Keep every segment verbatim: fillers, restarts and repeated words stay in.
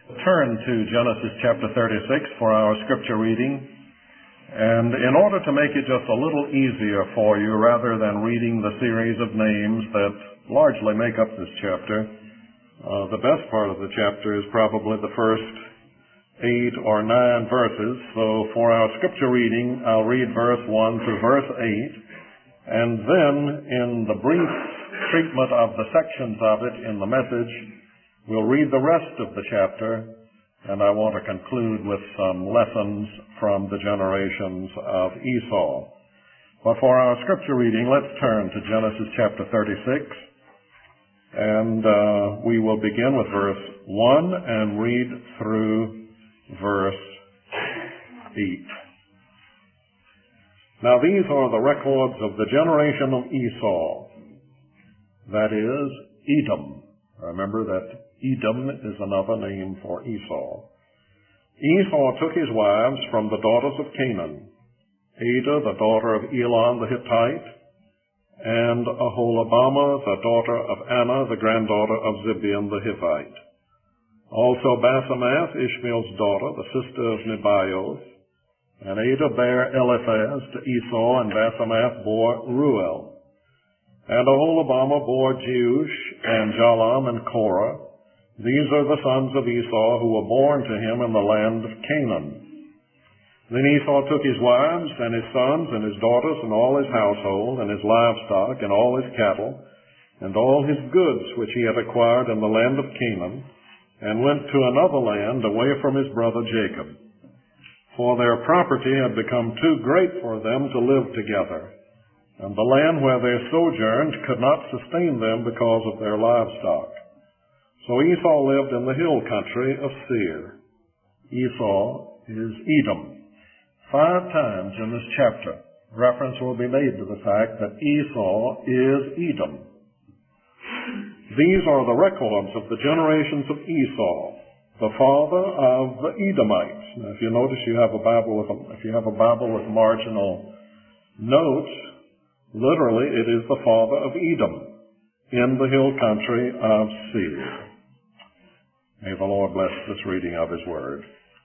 Turn to Genesis chapter thirty-six for our scripture reading. And in order to make it just a little easier for you, rather than reading the series of names that largely make up this chapter, uh, the best part of the chapter is probably the first eight or nine verses. So for our scripture reading, I'll read verse one through verse eight, and then in the brief treatment of the sections of it in the message, we'll read the rest of the chapter, and I want to conclude with some lessons from the generations of Esau. But for our scripture reading, let's turn to Genesis chapter thirty-six, and uh, we will begin with verse one and read through verse eight. Now these are the records of the generation of Esau, that is, Edom. Remember that Edom is another name for Esau. Esau took his wives from the daughters of Canaan, Adah, the daughter of Elon the Hittite, and Aholibamah, the daughter of Anna, the granddaughter of Zibeon the Hivite. Also Basemath, Ishmael's daughter, the sister of Nebaioth, and Adah bare Eliphaz to Esau, and Basemath bore Ruel. And Aholibamah bore Jeush, and Jalam, and Korah. These are the sons of Esau who were born to him in the land of Canaan. Then Esau took his wives, and his sons, and his daughters, and all his household, and his livestock, and all his cattle, and all his goods which he had acquired in the land of Canaan, and went to another land away from his brother Jacob. For their property had become too great for them to live together, and the land where they sojourned could not sustain them because of their livestock. So Esau lived in the hill country of Seir. Esau is Edom. Five times in this chapter, reference will be made to the fact that Esau is Edom. These are the records of the generations of Esau, the father of the Edomites. Now, if you notice, you have a Bible with a, if you have a Bible with marginal notes, literally it is the father of Edom in the hill country of Seir. May the Lord bless this reading of His Word.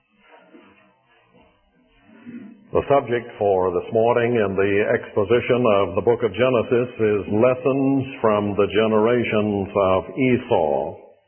The subject for this morning in the exposition of the book of Genesis is Lessons from the Generations of Esau.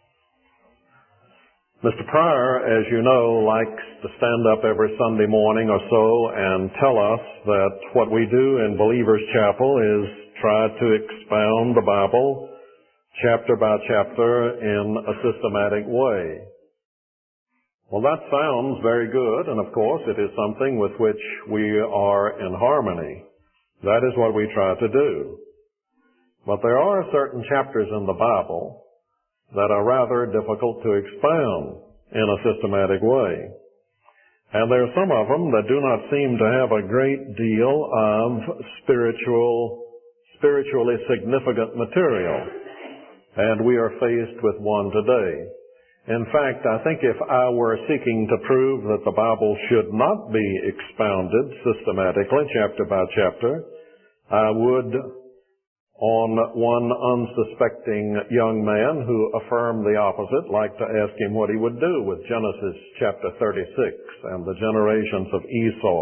Mister Pryor, as you know, likes to stand up every Sunday morning or so and tell us that what we do in Believers Chapel is try to expound the Bible chapter by chapter in a systematic way. Well, that sounds very good, and of course it is something with which we are in harmony. That is what we try to do. But there are certain chapters in the Bible that are rather difficult to expound in a systematic way. And there are some of them that do not seem to have a great deal of spiritual, spiritually significant material. And we are faced with one today. In fact, I think if I were seeking to prove that the Bible should not be expounded systematically, chapter by chapter, I would, on one unsuspecting young man who affirmed the opposite, like to ask him what he would do with Genesis chapter thirty-six and the generations of Esau,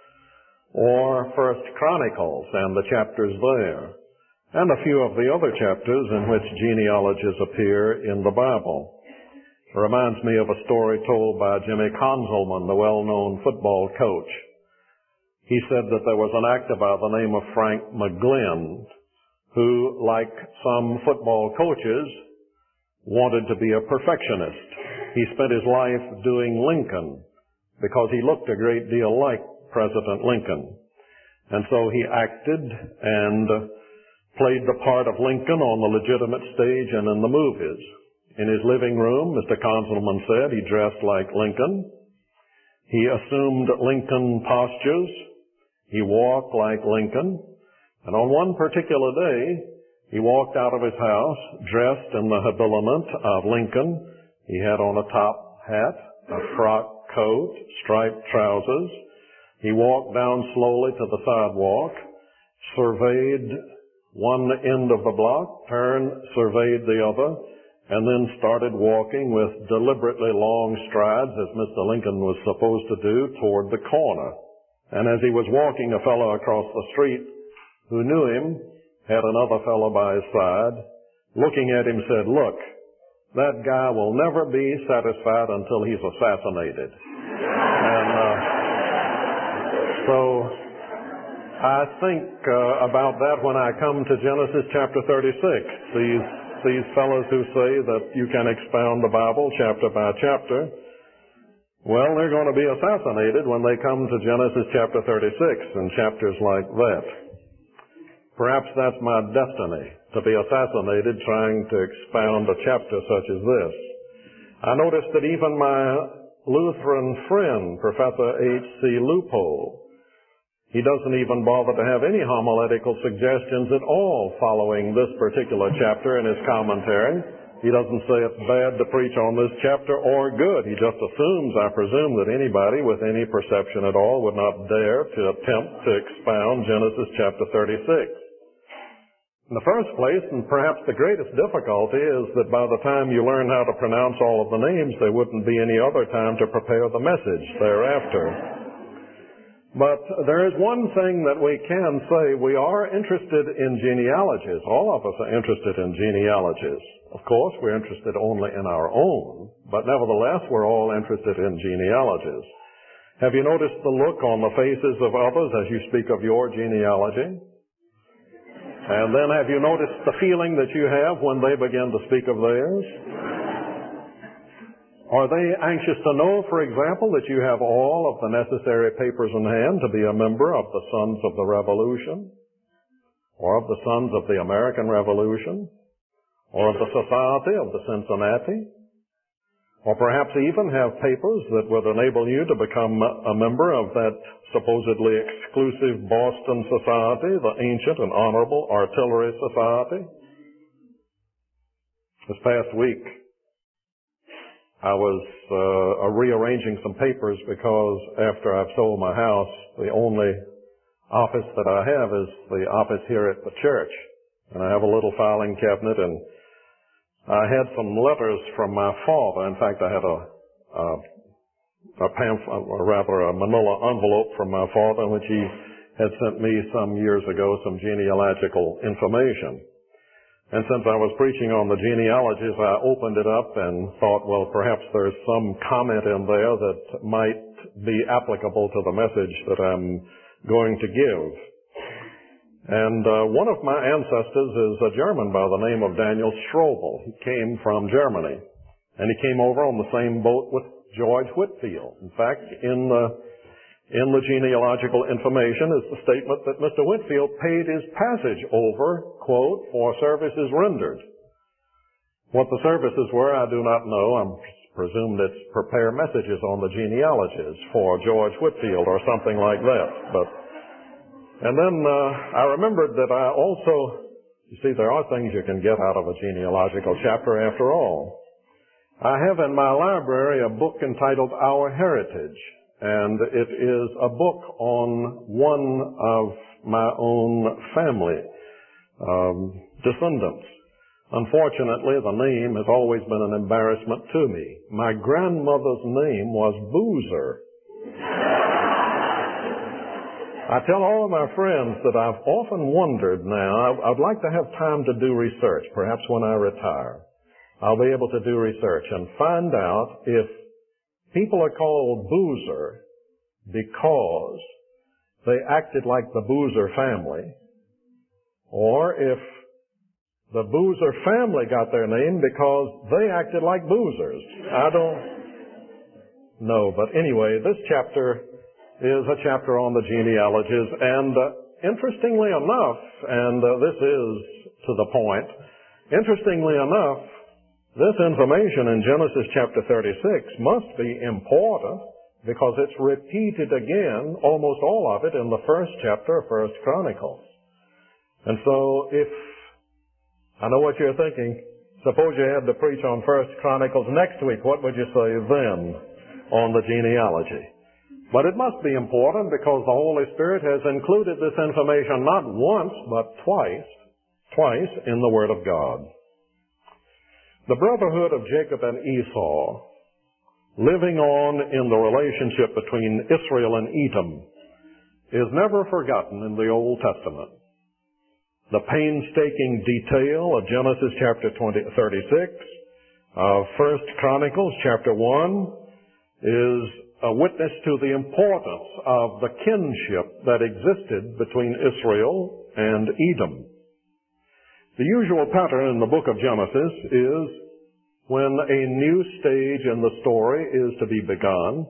or First Chronicles and the chapters there, and a few of the other chapters in which genealogies appear in the Bible. It reminds me of a story told by Jimmy Conzelman, the well-known football coach. He said that there was an actor by the name of Frank McGlynn who, like some football coaches, wanted to be a perfectionist. He spent his life doing Lincoln because he looked a great deal like President Lincoln. And so he acted and played the part of Lincoln on the legitimate stage and in the movies. In his living room, Mister Conzelman said, he dressed like Lincoln. He assumed Lincoln postures. He walked like Lincoln. And on one particular day, he walked out of his house dressed in the habiliment of Lincoln. He had on a top hat, a frock coat, striped trousers. He walked down slowly to the sidewalk, surveyed one end of the block, turned, surveyed the other, and then started walking with deliberately long strides, as Mister Lincoln was supposed to do, toward the corner. And as he was walking, a fellow across the street who knew him had another fellow by his side, looking at him, said, "Look, that guy will never be satisfied until he's assassinated." And uh, so I think uh, about that when I come to Genesis chapter thirty-six. These these fellows who say that you can expound the Bible chapter by chapter, well, they're going to be assassinated when they come to Genesis chapter thirty-six and chapters like that. Perhaps that's my destiny, to be assassinated trying to expound a chapter such as this. I noticed that even my Lutheran friend, Professor H C Lupo, he doesn't even bother to have any homiletical suggestions at all following this particular chapter in his commentary. He doesn't say it's bad to preach on this chapter or good. He just assumes, I presume, that anybody with any perception at all would not dare to attempt to expound Genesis chapter thirty-six. In the first place, and perhaps the greatest difficulty, is that by the time you learn how to pronounce all of the names, there wouldn't be any other time to prepare the message thereafter. But there is one thing that we can say. We are interested in genealogies. All of us are interested in genealogies. Of course, we're interested only in our own, but nevertheless, we're all interested in genealogies. Have you noticed the look on the faces of others as you speak of your genealogy? And then have you noticed the feeling that you have when they begin to speak of theirs? Are they anxious to know, for example, that you have all of the necessary papers in hand to be a member of the Sons of the Revolution, or of the Sons of the American Revolution, or of the Society of the Cincinnati, or perhaps even have papers that would enable you to become a member of that supposedly exclusive Boston Society, the Ancient and Honorable Artillery Society? This past week, I was uh, rearranging some papers because after I've sold my house, the only office that I have is the office here at the church. And I have a little filing cabinet, and I had some letters from my father. In fact, I had a, a, a pamphlet, or rather a manila envelope from my father in which he had sent me some years ago some genealogical information. And since I was preaching on the genealogies, I opened it up and thought, well, perhaps there's some comment in there that might be applicable to the message that I'm going to give. And uh, one of my ancestors is a German by the name of Daniel Strobel. He came from Germany, and he came over on the same boat with George Whitefield. In fact, in the In the genealogical information is the statement that Mister Whitefield paid his passage over, quote, for services rendered. What the services were, I do not know. I'm presumed it's prepare messages on the genealogies for George Whitefield or something like that. But, and then uh, I remembered that I also, you see, there are things you can get out of a genealogical chapter after all. I have in my library a book entitled Our Heritage. And it is a book on one of my own family um, descendants. Unfortunately, the name has always been an embarrassment to me. My grandmother's name was Boozer. I tell all of my friends that I've often wondered now, I'd like to have time to do research. Perhaps when I retire, I'll be able to do research and find out if people are called Boozer because they acted like the Boozer family, or if the Boozer family got their name because they acted like boozers. I don't know, but anyway, this chapter is a chapter on the genealogies, and uh, interestingly enough, and uh, this is to the point, interestingly enough, this information in Genesis chapter thirty-six must be important because it's repeated again, almost all of it, in the first chapter of First Chronicles. And so if, I know what you're thinking, suppose you had to preach on First Chronicles next week, what would you say then on the genealogy? But it must be important because the Holy Spirit has included this information not once, but twice, twice in the Word of God. The brotherhood of Jacob and Esau, living on in the relationship between Israel and Edom, is never forgotten in the Old Testament. The painstaking detail of Genesis chapter thirty-six, of First Chronicles chapter one, is a witness to the importance of the kinship that existed between Israel and Edom. The usual pattern in the book of Genesis is when a new stage in the story is to be begun,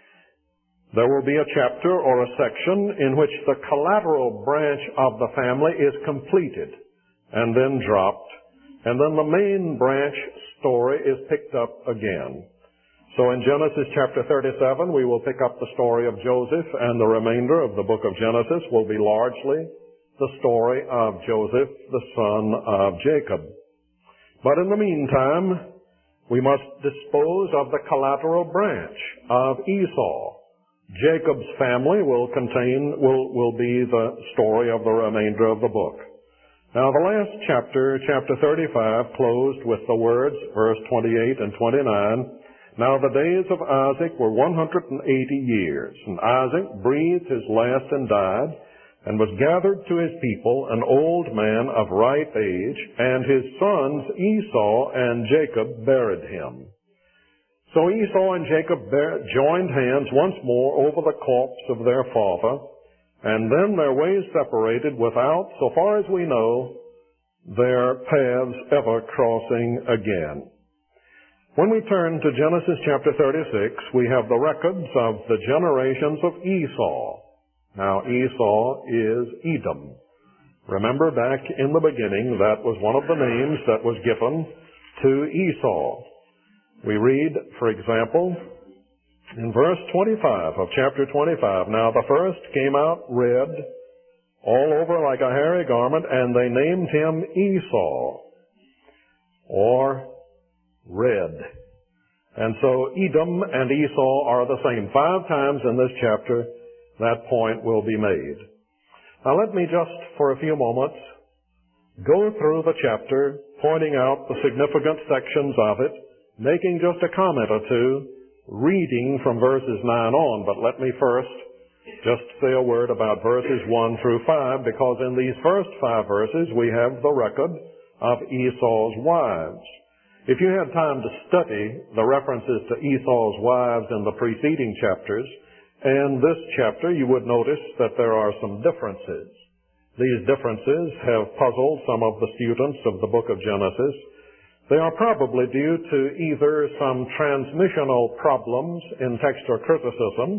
there will be a chapter or a section in which the collateral branch of the family is completed and then dropped, and then the main branch story is picked up again. So in Genesis chapter thirty-seven, we will pick up the story of Joseph, and the remainder of the book of Genesis will be largely the story of Joseph, the son of Jacob. But in the meantime, we must dispose of the collateral branch of Esau. Jacob's family will contain, will, will be the story of the remainder of the book. Now the last chapter, chapter thirty-five, closed with the words, verse twenty-eight and twenty-nine, "Now the days of Isaac were one hundred eighty years, and Isaac breathed his last and died, and was gathered to his people, an old man of ripe age, and his sons Esau and Jacob buried him." So Esau and Jacob bar- joined hands once more over the corpse of their father, and then their ways separated without, so far as we know, their paths ever crossing again. When we turn to Genesis chapter thirty-six, we have the records of the generations of Esau. Now, Esau is Edom. Remember, back in the beginning, that was one of the names that was given to Esau. We read, for example, in verse twenty-five of chapter twenty-five, "Now the first came out red, all over like a hairy garment, and they named him Esau," or red. And so Edom and Esau are the same. Five times in this chapter, that point will be made. Now let me just, for a few moments, go through the chapter, pointing out the significant sections of it, making just a comment or two, reading from verses nine on. But let me first just say a word about verses one through five, because in these first five verses we have the record of Esau's wives. If you had time to study the references to Esau's wives in the preceding chapters and this chapter, you would notice that there are some differences. These differences have puzzled some of the students of the book of Genesis. They are probably due to either some transmissional problems in textual criticism,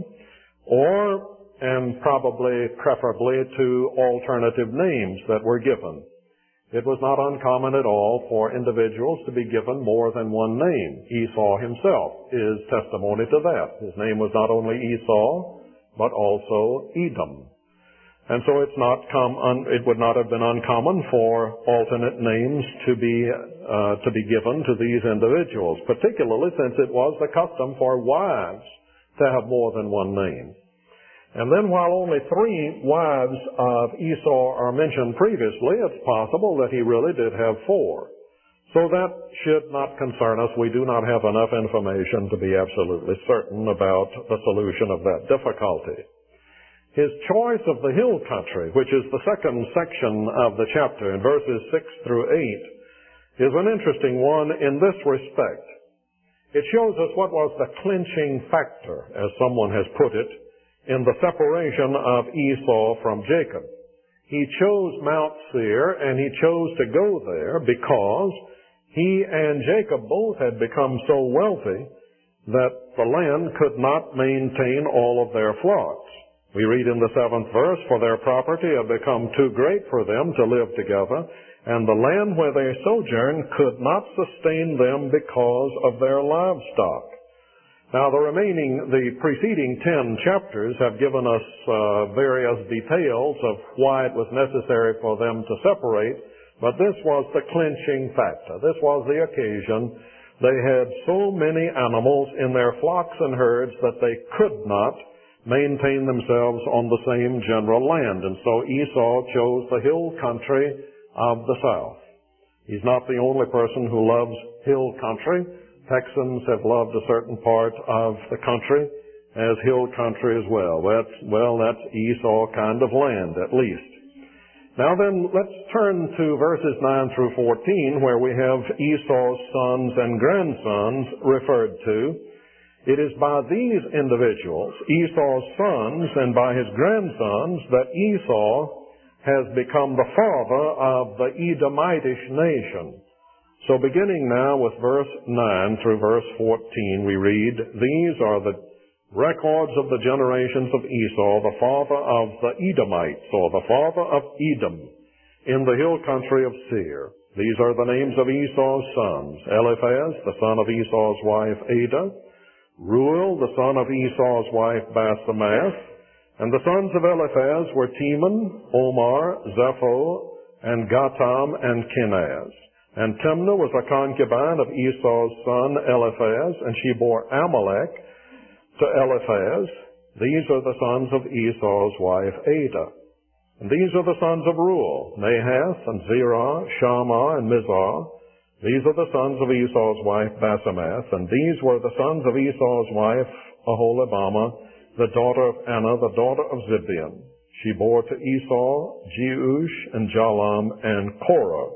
or, and probably preferably, to alternative names that were given. It was not uncommon at all for individuals to be given more than one name. Esau himself is testimony to that. His name was not only Esau, but also Edom. And so it's not com- un- it would not have been uncommon for alternate names to be uh, to be given to these individuals, particularly since it was the custom for wives to have more than one name. And then while only three wives of Esau are mentioned previously, it's possible that he really did have four. So that should not concern us. We do not have enough information to be absolutely certain about the solution of that difficulty. His choice of the hill country, which is the second section of the chapter in verses six through eight, is an interesting one in this respect. It shows us what was the clinching factor, as someone has put it, in the separation of Esau from Jacob. He chose Mount Seir, and he chose to go there because he and Jacob both had become so wealthy that the land could not maintain all of their flocks. We read in the seventh verse, "For their property had become too great for them to live together, and the land where they sojourned could not sustain them because of their livestock." Now the remaining, the preceding ten chapters have given us uh, various details of why it was necessary for them to separate, but this was the clinching factor. This was the occasion. They had so many animals in their flocks and herds that they could not maintain themselves on the same general land. And so Esau chose the hill country of the south. He's not the only person who loves hill country. Texans have loved a certain part of the country as hill country as well. That's, well, that's Esau kind of land, at least. Now then, let's turn to verses nine through fourteen, where we have Esau's sons and grandsons referred to. It is by these individuals, Esau's sons, and by his grandsons, that Esau has become the father of the Edomitish nation. So beginning now with verse nine through verse fourteen, we read, "These are the records of the generations of Esau, the father of the Edomites, or the father of Edom, in the hill country of Seir. These are the names of Esau's sons: Eliphaz, the son of Esau's wife Adah; Reuel, the son of Esau's wife Basemath. And the sons of Eliphaz were Teman, Omar, Zepho, and Gatam, and Kenaz. And Timnah was a concubine of Esau's son Eliphaz, and she bore Amalek to Eliphaz. These are the sons of Esau's wife Adah. And these are the sons of Reuel, Nahath, and Zerah, Shammah, and Mizah. These are the sons of Esau's wife Basemath, and these were the sons of Esau's wife Aholibamah, the daughter of Anna, the daughter of Zibeon. She bore to Esau Jeush, and Jalam, and Korah.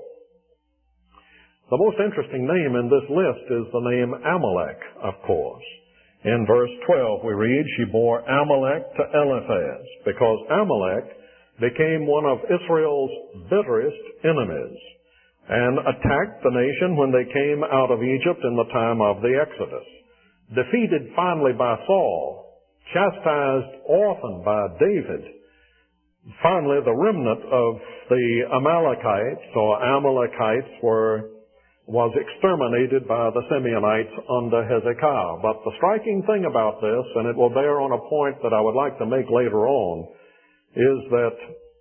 The most interesting name in this list is the name Amalek, of course. In verse twelve we read, "She bore Amalek to Eliphaz," because Amalek became one of Israel's bitterest enemies and attacked the nation when they came out of Egypt in the time of the Exodus. Defeated finally by Saul, chastised often by David, finally the remnant of the Amalekites or Amalekites were was exterminated by the Simeonites under Hezekiah. But the striking thing about this, and it will bear on a point that I would like to make later on, is that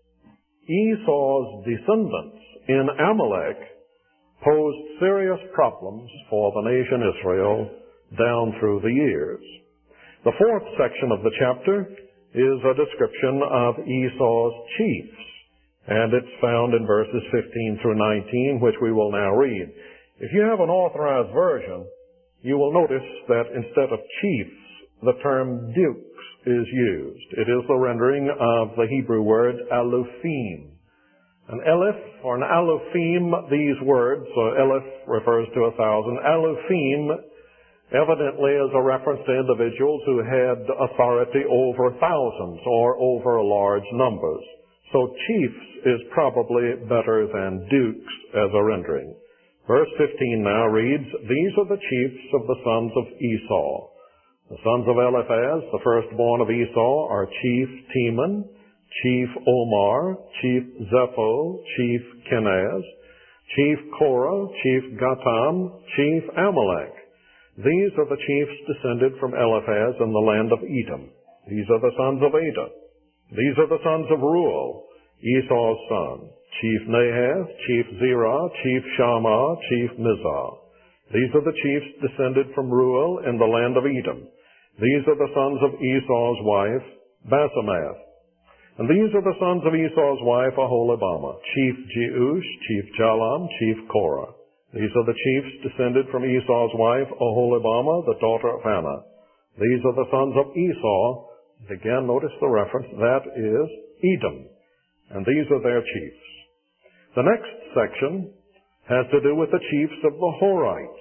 Esau's descendants in Amalek posed serious problems for the nation Israel down through the years. The fourth section of the chapter is a description of Esau's chiefs, and it's found in verses fifteen through nineteen, which we will now read. If you have an authorized version, you will notice that instead of chiefs, the term dukes is used. It is the rendering of the Hebrew word alufim. An elif or an alufim, these words, so elif refers to a thousand. Alufim evidently is a reference to individuals who had authority over thousands or over large numbers. So chiefs is probably better than dukes as a rendering. Verse fifteen now reads, "These are the chiefs of the sons of Esau. The sons of Eliphaz, the firstborn of Esau, are Chief Teman, Chief Omar, Chief Zepho, Chief Kenaz, Chief Korah, Chief Gatam, Chief Amalek. These are the chiefs descended from Eliphaz in the land of Edom. These are the sons of Adah. These are the sons of Reuel, Esau's son. Chief Nahath, Chief Zerah, Chief Shammah, Chief Mizah. These are the chiefs descended from Reuel in the land of Edom. These are the sons of Esau's wife, Basemath. And these are the sons of Esau's wife, Aholibamah, Chief Jeush, Chief Jalam, Chief Korah. These are the chiefs descended from Esau's wife, Aholibamah, the daughter of Anna. These are the sons of Esau." Again, notice the reference. That is Edom. And these are their chiefs. The next section has to do with the chiefs of the Horites.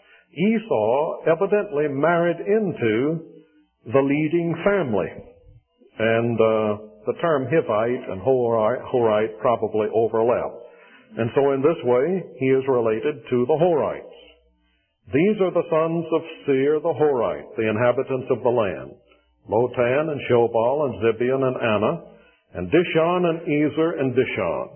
Esau evidently married into the leading family. And uh, the term Hivite and Horite, Horite probably overlap. And so in this way, he is related to the Horites. These are the sons of Seir the Horite, the inhabitants of the land: Lotan and Shobal and Zibeon and Anna, and Dishon and Ezer and Dishon.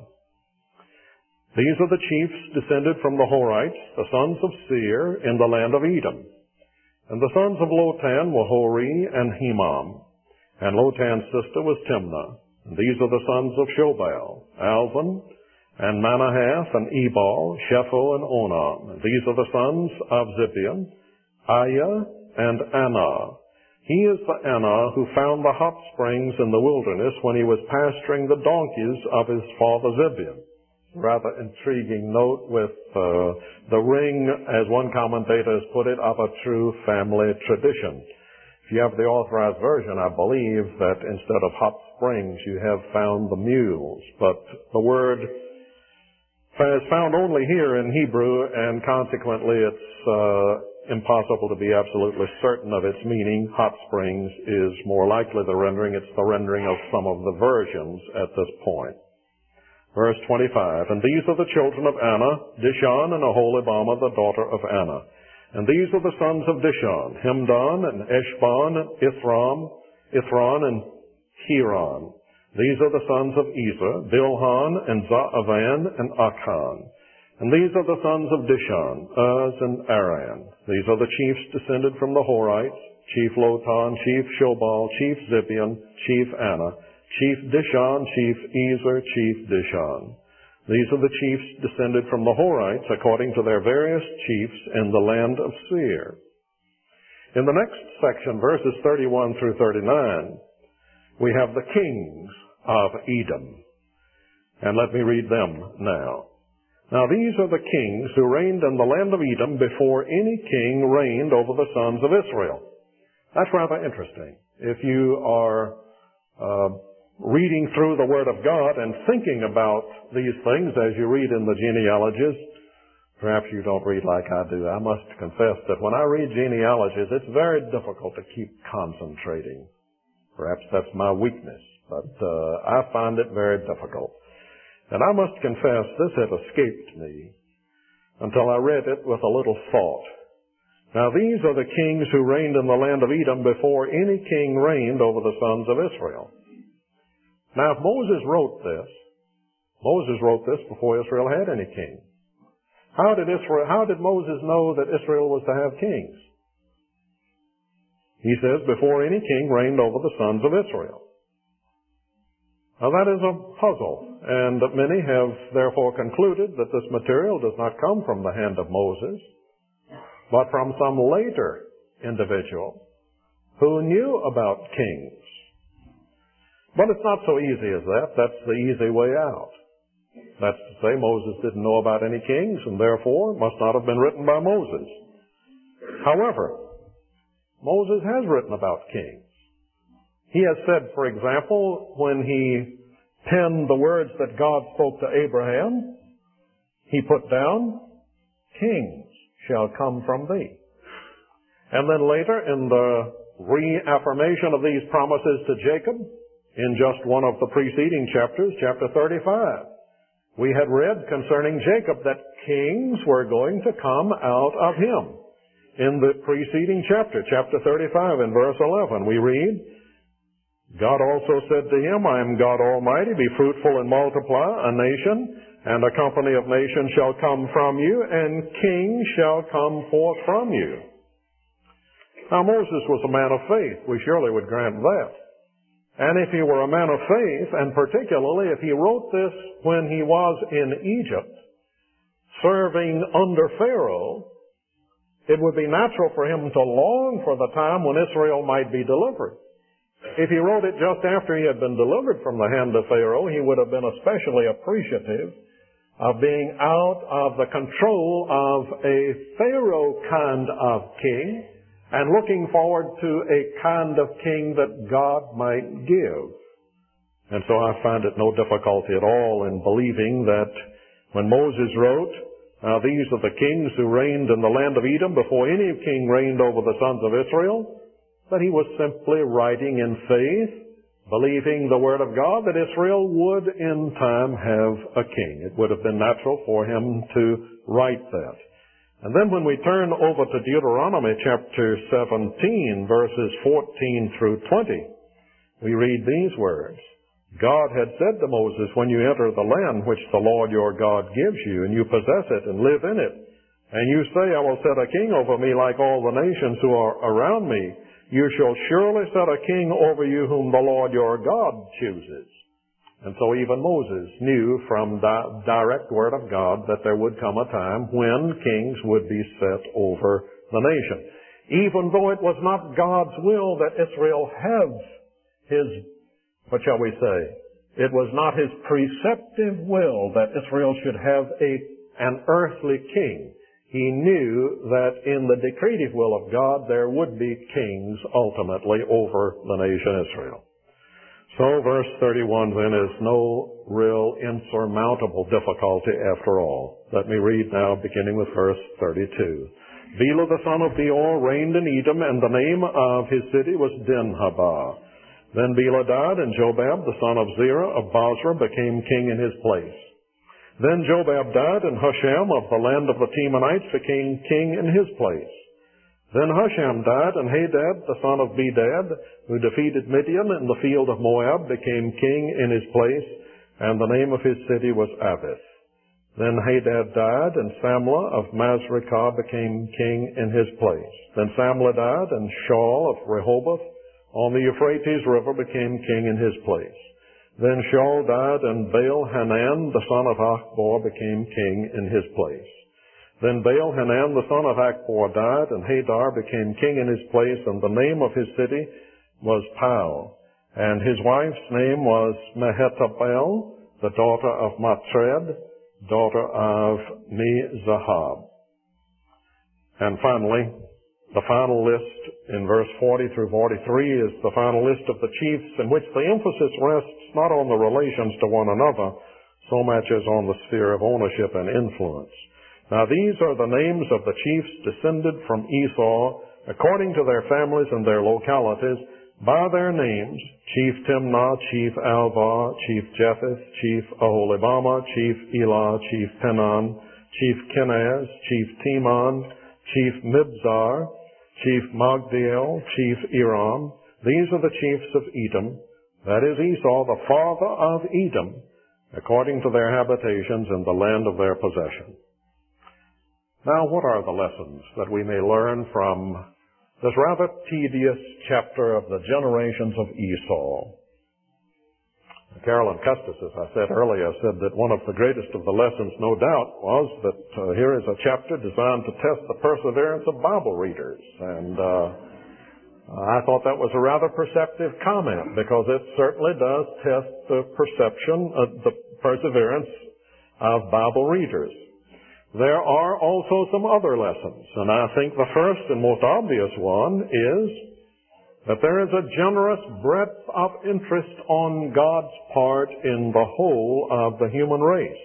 These are the chiefs descended from the Horites, the sons of Seir, in the land of Edom. And the sons of Lotan were Hori and Hemam. And Lotan's sister was Timnah. And these are the sons of Shobal, Alvan, and Manahath, and Ebal, Shepho, and Onam. And these are the sons of Zibeon, Aya, and Anah. He is the Anah who found the hot springs in the wilderness when he was pasturing the donkeys of his father Zibeon. rather intriguing note with uh, the ring, as one commentator has put it, of a true family tradition. If you have the Authorized Version, I believe that instead of hot springs, you have found the mules. But the word is found only here in Hebrew, and consequently it's uh, impossible to be absolutely certain of its meaning. Hot springs is more likely the rendering. It's the rendering of some of the versions at this point. Verse twenty-five, and these are the children of Anna, Dishon and Aholibamah, the daughter of Anna. And these are the sons of Dishon, Hemdan and Eshban, Ithram, Ithron and Cheran. These are the sons of Ezer, Bilhan and Zaavan and Achan. And these are the sons of Dishon, Uz and Aran. These are the chiefs descended from the Horites, Chief Lotan, Chief Shobal, Chief Zipion, Chief Anna, Chief Dishon, Chief Ezer, Chief Dishon. These are the chiefs descended from the Horites according to their various chiefs in the land of Seir. In the next section, verses thirty-one through thirty-nine, we have the kings of Edom. And let me read them now. Now these are the kings who reigned in the land of Edom before any king reigned over the sons of Israel. That's rather interesting. If you are uh, reading through the Word of God and thinking about these things as you read in the genealogies, perhaps you don't read like I do. I must confess that when I read genealogies, it's very difficult to keep concentrating. Perhaps that's my weakness, but uh, I find it very difficult. And I must confess this had escaped me until I read it with a little thought. Now these are the kings who reigned in the land of Edom before any king reigned over the sons of Israel. Now, if Moses wrote this, Moses wrote this before Israel had any king. How did Israel, how did Moses know that Israel was to have kings? He says, before any king reigned over the sons of Israel. Now, that is a puzzle, and many have therefore concluded that this material does not come from the hand of Moses, but from some later individual who knew about kings. But it's not so easy as that. That's the easy way out. That's to say, Moses didn't know about any kings, and therefore must not have been written by Moses. However, Moses has written about kings. He has said, for example, when he penned the words that God spoke to Abraham, he put down, kings shall come from thee. And then later, in the reaffirmation of these promises to Jacob, in just one of the preceding chapters, chapter thirty-five, we had read concerning Jacob that kings were going to come out of him. In the preceding chapter, chapter thirty-five, in verse eleven, we read, God also said to him, I am God Almighty, be fruitful and multiply, a nation and a company of nations shall come from you, and kings shall come forth from you. Now Moses was a man of faith. We surely would grant that. And if he were a man of faith, and particularly if he wrote this when he was in Egypt, serving under Pharaoh, it would be natural for him to long for the time when Israel might be delivered. If he wrote it just after he had been delivered from the hand of Pharaoh, he would have been especially appreciative of being out of the control of a Pharaoh kind of king, and looking forward to a kind of king that God might give. And so I find it no difficulty at all in believing that when Moses wrote, now these are the kings who reigned in the land of Edom before any king reigned over the sons of Israel, that he was simply writing in faith, believing the word of God that Israel would in time have a king. It would have been natural for him to write that. And then when we turn over to Deuteronomy chapter seventeen, verses fourteen through twenty, we read these words. God had said to Moses, when you enter the land which the Lord your God gives you, and you possess it and live in it, and you say, I will set a king over me like all the nations who are around me, you shall surely set a king over you whom the Lord your God chooses. And so even Moses knew from the direct word of God that there would come a time when kings would be set over the nation. Even though it was not God's will that Israel have his, what shall we say, It was not his preceptive will that Israel should have a, an earthly king. He knew that in the decretive will of God there would be kings ultimately over the nation Israel. So verse thirty-one then is no real insurmountable difficulty after all. Let me read now beginning with verse thirty-two. Bela the son of Beor reigned in Edom, and the name of his city was Dinhabah. Then Bela died, and Jobab the son of Zerah of Bozrah became king in his place. Then Jobab died, and Husham of the land of the Temanites became king in his place. Then Husham died, and Hadad the son of Bedad, who defeated Midian in the field of Moab, became king in his place, and the name of his city was Avith. Then Hadad died, and Samlah of Masrekah became king in his place. Then Samlah died, and Shaul of Rehoboth on the Euphrates River became king in his place. Then Shaul died, and Baal-Hanan the son of Achbor became king in his place. Then Baal-Hanan the son of Achbor died, and Hadar became king in his place, and the name of his city was Pau. And his wife's name was Mehetabel, the daughter of Matred, daughter of Me-Zahab. And finally, the final list in verse forty through forty-three is the final list of the chiefs, in which the emphasis rests not on the relations to one another so much as on the sphere of ownership and influence. Now these are the names of the chiefs descended from Esau according to their families and their localities by their names: Chief Timnah, Chief Alvah, Chief Japheth, Chief Aholibamah, Chief Elah, Chief Penan, Chief Kenaz, Chief Timon, Chief Mibzar, Chief Magdiel, Chief Iram. These are the chiefs of Edom, that is Esau, the father of Edom, according to their habitations in the land of their possession. Now, what are the lessons that we may learn from this rather tedious chapter of the generations of Esau? Carolyn Custis, as I said earlier, said that one of the greatest of the lessons, no doubt, was that uh, here is a chapter designed to test the perseverance of Bible readers. And uh, I thought that was a rather perceptive comment, because it certainly does test the perception of the perseverance of Bible readers. There are also some other lessons, and I think the first and most obvious one is that there is a generous breadth of interest on God's part in the whole of the human race,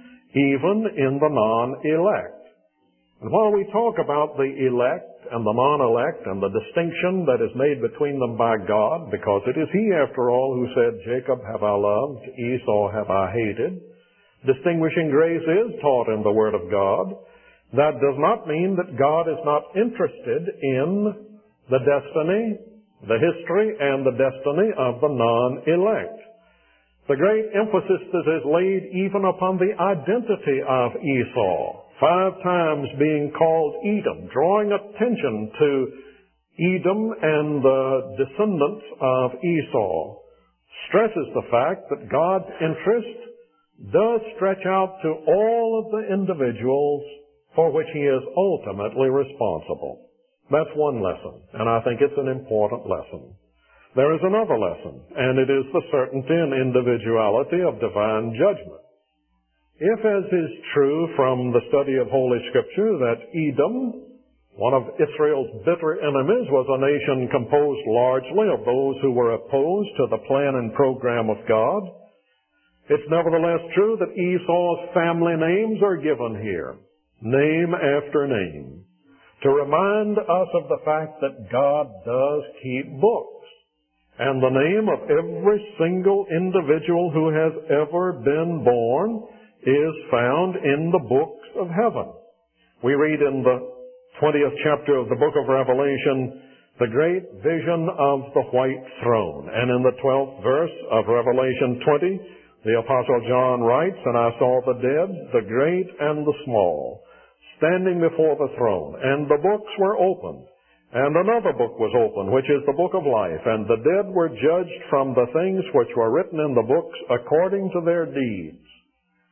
even in the non-elect. And while we talk about the elect and the non-elect and the distinction that is made between them by God, because it is He, after all, who said, "Jacob have I loved, Esau have I hated," distinguishing grace is taught in the Word of God. That does not mean that God is not interested in the destiny, the history, and the destiny of the non-elect. The great emphasis that is laid even upon the identity of Esau, five times being called Edom, drawing attention to Edom and the descendants of Esau, stresses the fact that God's interest does stretch out to all of the individuals for which He is ultimately responsible. That's one lesson, and I think it's an important lesson. There is another lesson, and it is the certainty and individuality of divine judgment. If, as is true from the study of Holy Scripture, that Edom, one of Israel's bitter enemies, was a nation composed largely of those who were opposed to the plan and program of God, it's nevertheless true that Esau's family names are given here, name after name, to remind us of the fact that God does keep books, and the name of every single individual who has ever been born is found in the books of heaven. We read in the twentieth chapter of the book of Revelation the great vision of the white throne, and in the twelfth verse of Revelation twenty, the Apostle John writes, "And I saw the dead, the great and the small, standing before the throne, and the books were opened. And another book was opened, which is the book of life. And the dead were judged from the things which were written in the books according to their deeds."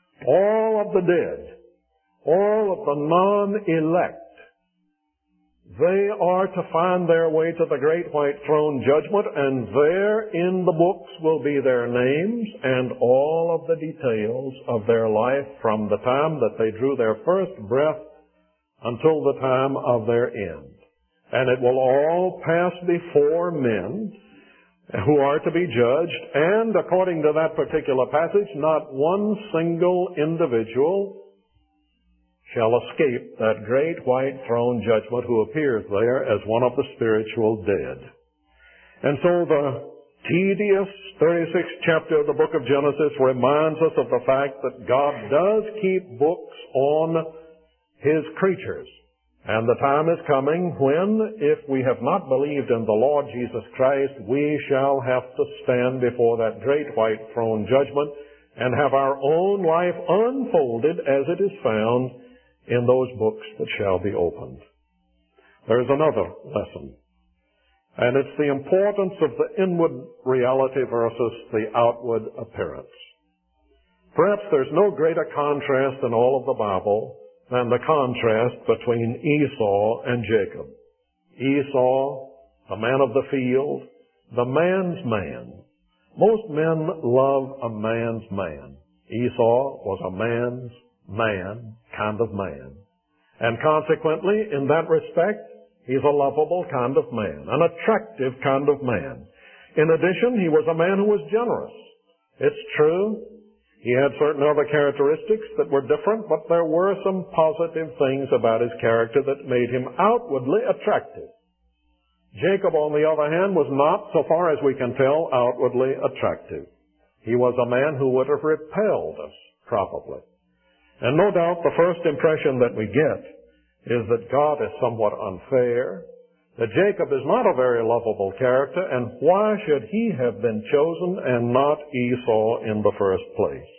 All of the dead, all of the non-elect, They are to find their way to the great white throne judgment, and there in the books will be their names and all of the details of their life from the time that they drew their first breath until the time of their end. And it will all pass before men who are to be judged, and according to that particular passage, not one single individual shall escape that great white throne judgment who appears there as one of the spiritual dead. And so the tedious thirty-sixth chapter of the book of Genesis reminds us of the fact that God does keep books on His creatures. And the time is coming when, if we have not believed in the Lord Jesus Christ, we shall have to stand before that great white throne judgment and have our own life unfolded as it is found in those books that shall be opened. There's another lesson, and it's the importance of the inward reality versus the outward appearance. Perhaps there's no greater contrast in all of the Bible than the contrast between Esau and Jacob. Esau, the man of the field, the man's man. Most men love a man's man. Esau was a man's man, kind of man. And consequently, in that respect, he's a lovable kind of man, an attractive kind of man. In addition, he was a man who was generous. It's true, he had certain other characteristics that were different, but there were some positive things about his character that made him outwardly attractive. Jacob, on the other hand, was not, so far as we can tell, outwardly attractive. He was a man who would have repelled us, probably. And no doubt the first impression that we get is that God is somewhat unfair, that Jacob is not a very lovable character, and why should he have been chosen and not Esau in the first place?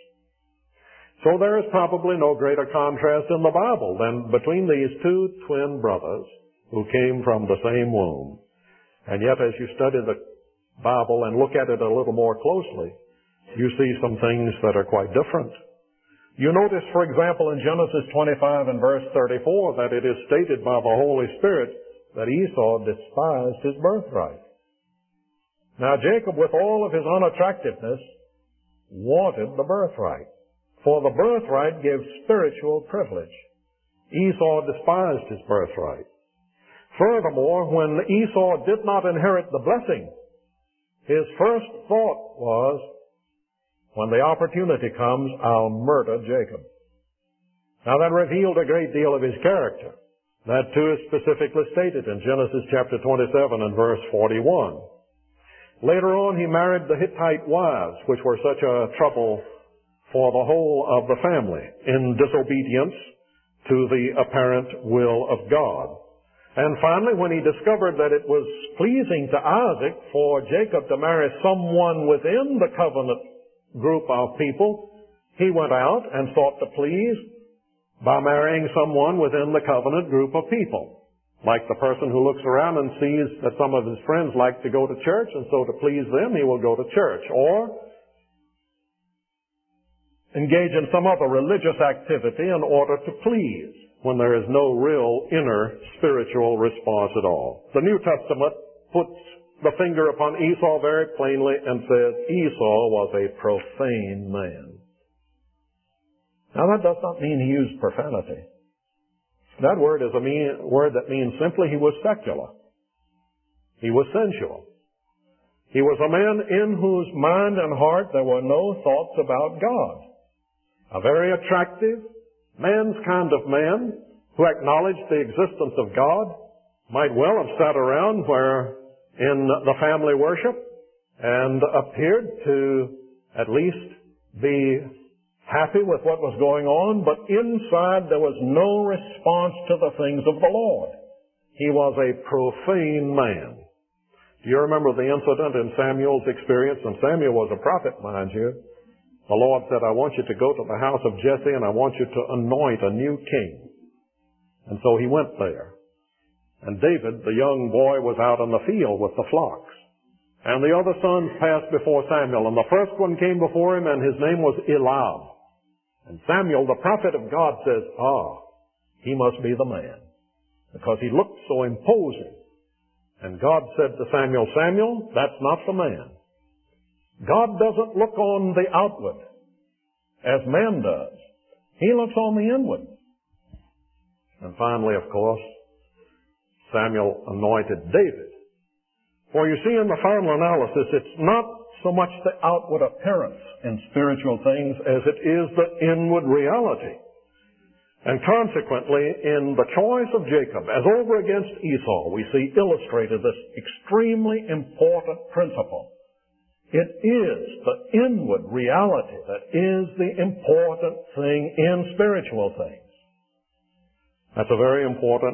So there is probably no greater contrast in the Bible than between these two twin brothers who came from the same womb. And yet as you study the Bible and look at it a little more closely, you see some things that are quite different. You notice, for example, in Genesis twenty-five and verse thirty-four that it is stated by the Holy Spirit that Esau despised his birthright. Now Jacob, with all of his unattractiveness, wanted the birthright, for the birthright gives spiritual privilege. Esau despised his birthright. Furthermore, when Esau did not inherit the blessing, his first thought was, when the opportunity comes, I'll murder Jacob. Now that revealed a great deal of his character. That too is specifically stated in Genesis chapter twenty-seven and verse forty-one. Later on he married the Hittite wives, which were such a trouble for the whole of the family, in disobedience to the apparent will of God. And finally, when he discovered that it was pleasing to Isaac for Jacob to marry someone within the covenant group of people, he went out and sought to please by marrying someone within the covenant group of people. Like the person who looks around and sees that some of his friends like to go to church, and so to please them, he will go to church. Or engage in some other religious activity in order to please, when there is no real inner spiritual response at all. The New Testament puts the finger upon Esau very plainly and says Esau was a profane man. Now that does not mean he used profanity. That word is a mean, word that means simply he was secular. He was sensual. He was a man in whose mind and heart there were no thoughts about God. A very attractive, man's kind of man who acknowledged the existence of God might well have sat around where in the family worship and appeared to at least be happy with what was going on, but inside there was no response to the things of the Lord. He was a profane man. Do you remember the incident in Samuel's experience? And Samuel was a prophet, mind you. The Lord said, I want you to go to the house of Jesse and I want you to anoint a new king. And so he went there. And David, the young boy, was out in the field with the flocks. And the other sons passed before Samuel. And the first one came before him, and his name was Eliab. And Samuel, the prophet of God, says, ah, he must be the man. because he looked so imposing. And God said to Samuel, Samuel, that's not the man. God doesn't look on the outward as man does. He looks on the inward. And finally, of course, Samuel anointed David. For you see, in the final analysis, it's not so much the outward appearance in spiritual things as it is the inward reality. And consequently, in the choice of Jacob, as over against Esau, we see illustrated this extremely important principle. It is the inward reality that is the important thing in spiritual things. That's a very important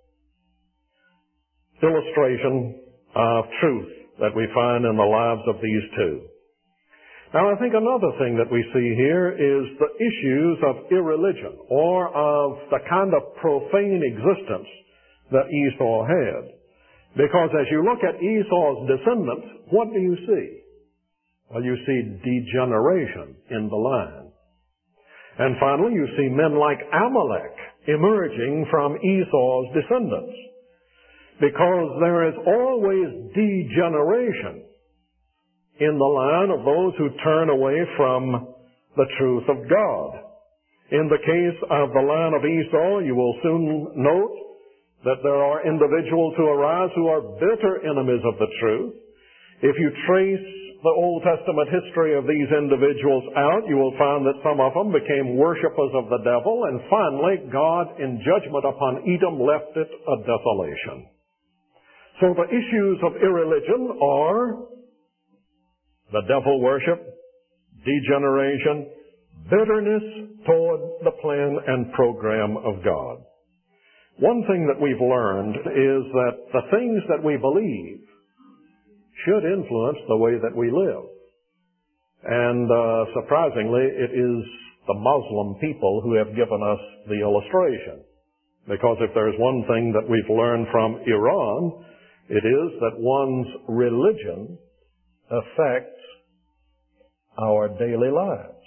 illustration of truth that we find in the lives of these two. Now, I think another thing that we see here is the issues of irreligion, or of the kind of profane existence that Esau had. Because as you look at Esau's descendants, what do you see? Well, you see degeneration in the line. And finally, you see men like Amalek emerging from Esau's descendants. Because there is always degeneration in the line of those who turn away from the truth of God. In the case of the line of Esau, you will soon note that there are individuals who arise who are bitter enemies of the truth. If you trace the Old Testament history of these individuals out, you will find that some of them became worshipers of the devil, and finally, God, in judgment upon Edom, left it a desolation. So the issues of irreligion are the devil worship, degeneration, bitterness toward the plan and program of God. One thing that we've learned is that the things that we believe should influence the way that we live. And uh, surprisingly, it is the Muslim people who have given us the illustration. Because if there's one thing that we've learned from Iran, it is that one's religion affects our daily lives.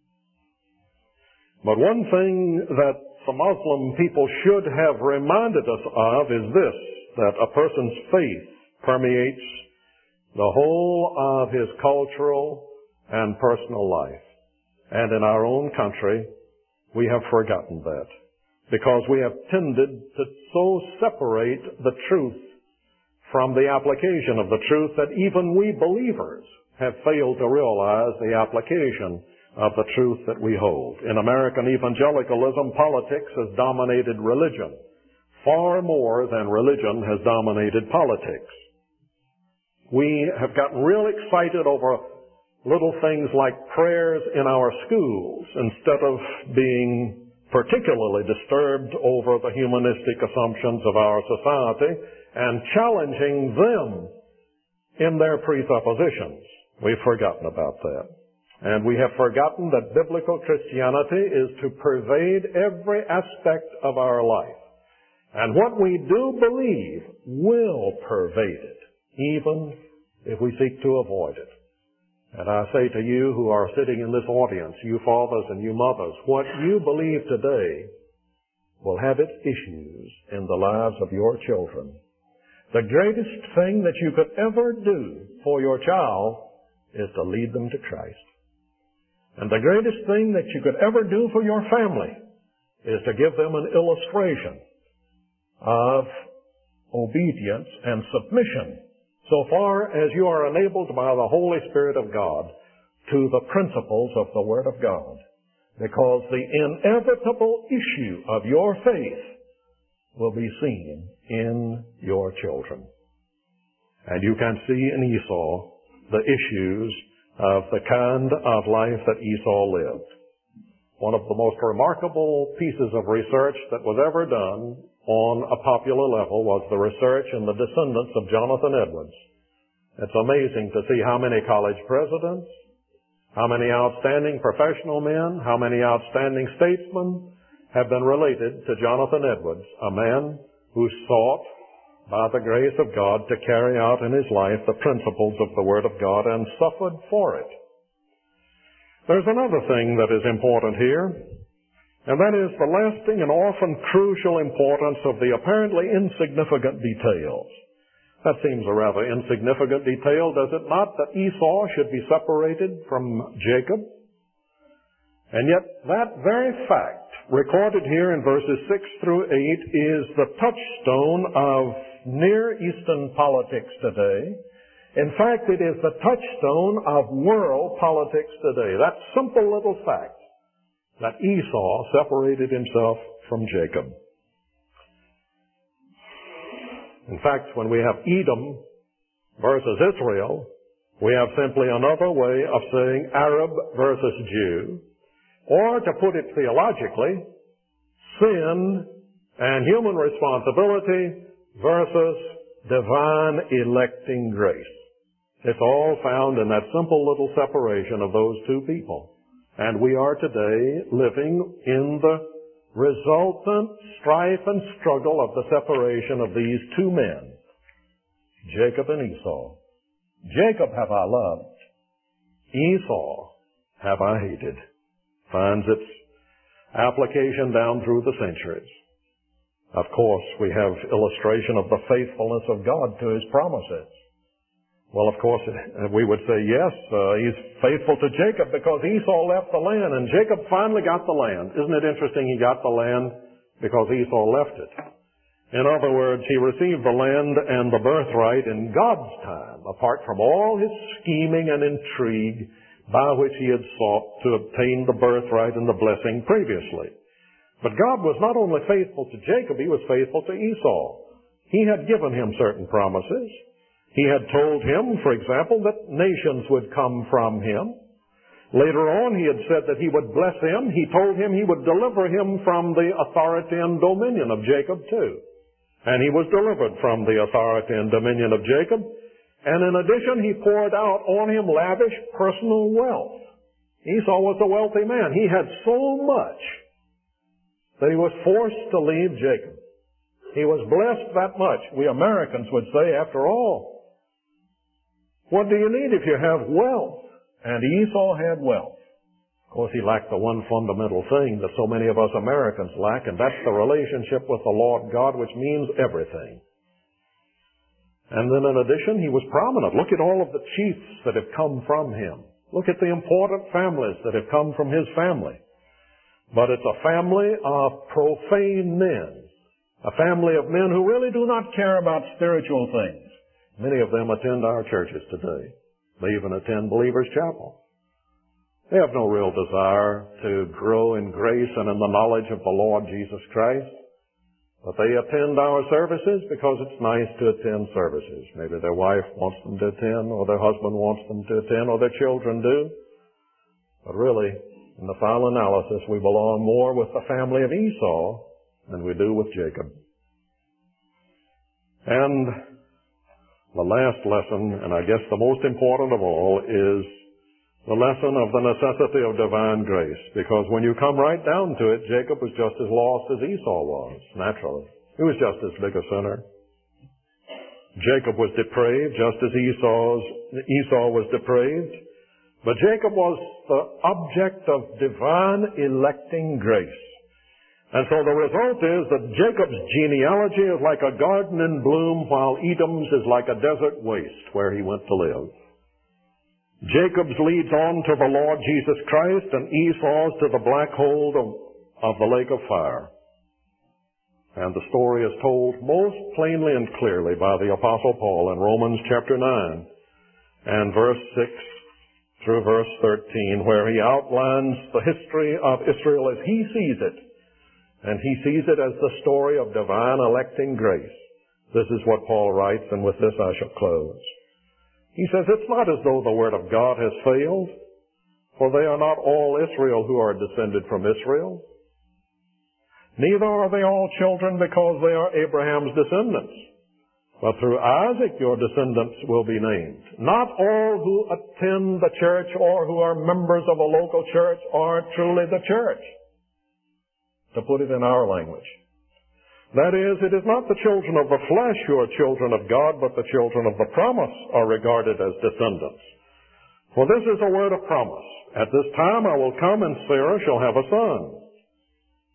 But one thing that the Muslim people should have reminded us of is this, that a person's faith permeates the whole of his cultural and personal life. And in our own country, we have forgotten that, because we have tended to so separate the truth from the application of the truth that even we believers have failed to realize the application of the truth that we hold. In American evangelicalism, politics has dominated religion far more than religion has dominated politics. We have gotten real excited over little things like prayers in our schools instead of being particularly disturbed over the humanistic assumptions of our society and challenging them in their presuppositions. We've forgotten about that. And we have forgotten that biblical Christianity is to pervade every aspect of our life. And what we do believe will pervade it, even if we seek to avoid it. And I say to you who are sitting in this audience, you fathers and you mothers, what you believe today will have its issues in the lives of your children. The greatest thing that you could ever do for your child is to lead them to Christ. And the greatest thing that you could ever do for your family is to give them an illustration of obedience and submission, so far as you are enabled by the Holy Spirit of God to the principles of the Word of God. Because the inevitable issue of your faith will be seen in your children. And you can see in Esau the issues of the kind of life that Esau lived. One of the most remarkable pieces of research that was ever done on a popular level was the research in the descendants of Jonathan Edwards. It's amazing to see how many college presidents, how many outstanding professional men, how many outstanding statesmen have been related to Jonathan Edwards, a man who sought, by the grace of God, to carry out in his life the principles of the Word of God and suffered for it. There's another thing that is important here, And that is the lasting and often crucial importance of the apparently insignificant details. That seems a rather insignificant detail, does it not, that Esau should be separated from Jacob? And yet that very fact, recorded here in verses six through eight, is the touchstone of Near Eastern politics today. In fact, it is the touchstone of world politics today. That simple little fact that Esau separated himself from Jacob. In fact, when we have Edom versus Israel, we have simply another way of saying Arab versus Jew, or to put it theologically, sin and human responsibility versus divine electing grace. It's all found in that simple little separation of those two people. And we are today living in the resultant strife and struggle of the separation of these two men, Jacob and Esau. Jacob have I loved, Esau have I hated. Finds its application down through the centuries. Of course, we have illustration of the faithfulness of God to His promises. Well, of course, we would say, yes, uh, He's faithful to Jacob because Esau left the land, and Jacob finally got the land. Isn't it interesting he got the land because Esau left it? In other words, he received the land and the birthright in God's time, apart from all his scheming and intrigue by which he had sought to obtain the birthright and the blessing previously. But God was not only faithful to Jacob, He was faithful to Esau. He had given him certain promises. He had told him, for example, that nations would come from him. Later on, he had said that he would bless him. He told him he would deliver him from the authority and dominion of Jacob too. And he was delivered from the authority and dominion of Jacob. And in addition, he poured out on him lavish personal wealth. Esau was a wealthy man. He had so much that he was forced to leave Jacob. He was blessed that much. We Americans would say, after all, what do you need if you have wealth? And Esau had wealth. Of course, he lacked the one fundamental thing that so many of us Americans lack, and that's the relationship with the Lord God, which means everything. And then in addition, he was prominent. Look at all of the chiefs that have come from him. Look at the important families that have come from his family. But it's a family of profane men. A family of men who really do not care about spiritual things. Many of them attend our churches today. They even attend Believers' Chapel. They have no real desire to grow in grace and in the knowledge of the Lord Jesus Christ. But they attend our services because it's nice to attend services. Maybe their wife wants them to attend, or their husband wants them to attend, or their children do. But really, in the final analysis, we belong more with the family of Esau than we do with Jacob. And the last lesson, and I guess the most important of all, is the lesson of the necessity of divine grace. Because when you come right down to it, Jacob was just as lost as Esau was, naturally. He was just as big a sinner. Jacob was depraved, just as Esau's, Esau was depraved. But Jacob was the object of divine electing grace. And so the result is that Jacob's genealogy is like a garden in bloom, while Edom's is like a desert waste where he went to live. Jacob's leads on to the Lord Jesus Christ, and Esau's to the black hole of, of the lake of fire. And the story is told most plainly and clearly by the Apostle Paul in Romans chapter nine and verse six through verse thirteen, where he outlines the history of Israel as he sees it. And he sees it as the story of divine electing grace. This is what Paul writes, and with this I shall close. He says, it's not as though the word of God has failed, for they are not all Israel who are descended from Israel. Neither are they all children because they are Abraham's descendants. But through Isaac your descendants will be named. Not all who attend the church or who are members of a local church are truly the church. To put it in our language. That is, it is not the children of the flesh who are children of God, but the children of the promise are regarded as descendants. For this is a word of promise. At this time I will come, and Sarah shall have a son.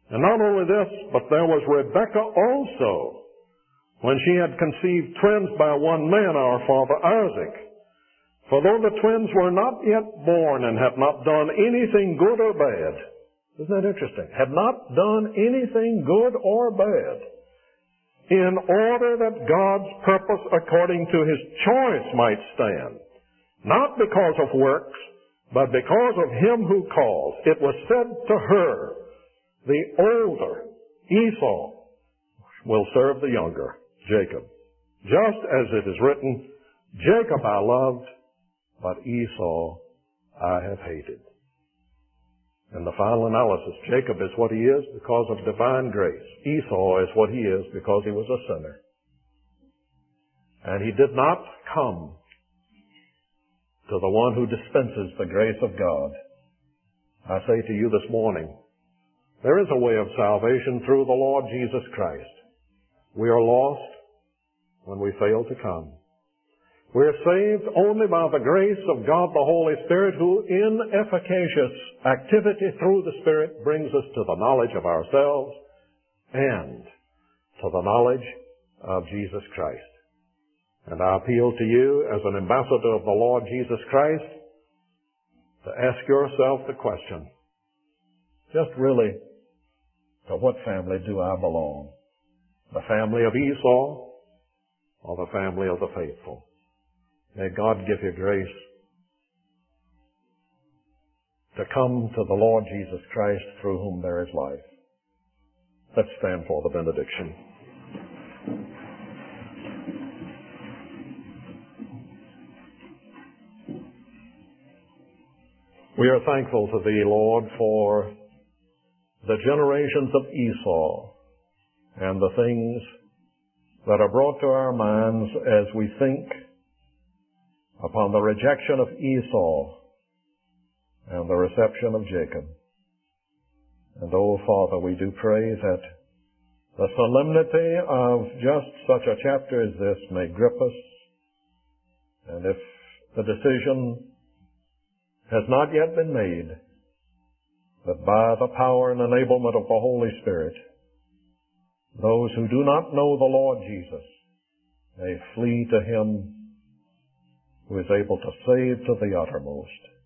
And not only this, but there was Rebekah also, when she had conceived twins by one man, our father Isaac. For though the twins were not yet born and had not done anything good or bad, isn't that interesting? Had not done anything good or bad, in order that God's purpose according to His choice might stand, not because of works, but because of Him who calls. It was said to her, the older, Esau, will serve the younger, Jacob. Just as it is written, Jacob I loved, but Esau I have hated. In the final analysis, Jacob is what he is because of divine grace. Esau is what he is because he was a sinner. And he did not come to the one who dispenses the grace of God. I say to you this morning, there is a way of salvation through the Lord Jesus Christ. We are lost when we fail to come. We are saved only by the grace of God the Holy Spirit, who in efficacious activity through the Spirit brings us to the knowledge of ourselves and to the knowledge of Jesus Christ. And I appeal to you as an ambassador of the Lord Jesus Christ to ask yourself the question, just really, to what family do I belong? The family of Esau or the family of the faithful? May God give you grace to come to the Lord Jesus Christ, through whom there is life. Let's stand for the benediction. We are thankful to Thee, Lord, for the generations of Esau and the things that are brought to our minds as we think upon the rejection of Esau and the reception of Jacob. And, oh, Father, we do pray that the solemnity of just such a chapter as this may grip us, and if the decision has not yet been made, that by the power and enablement of the Holy Spirit, those who do not know the Lord Jesus may flee to Him who is able to save to the uttermost.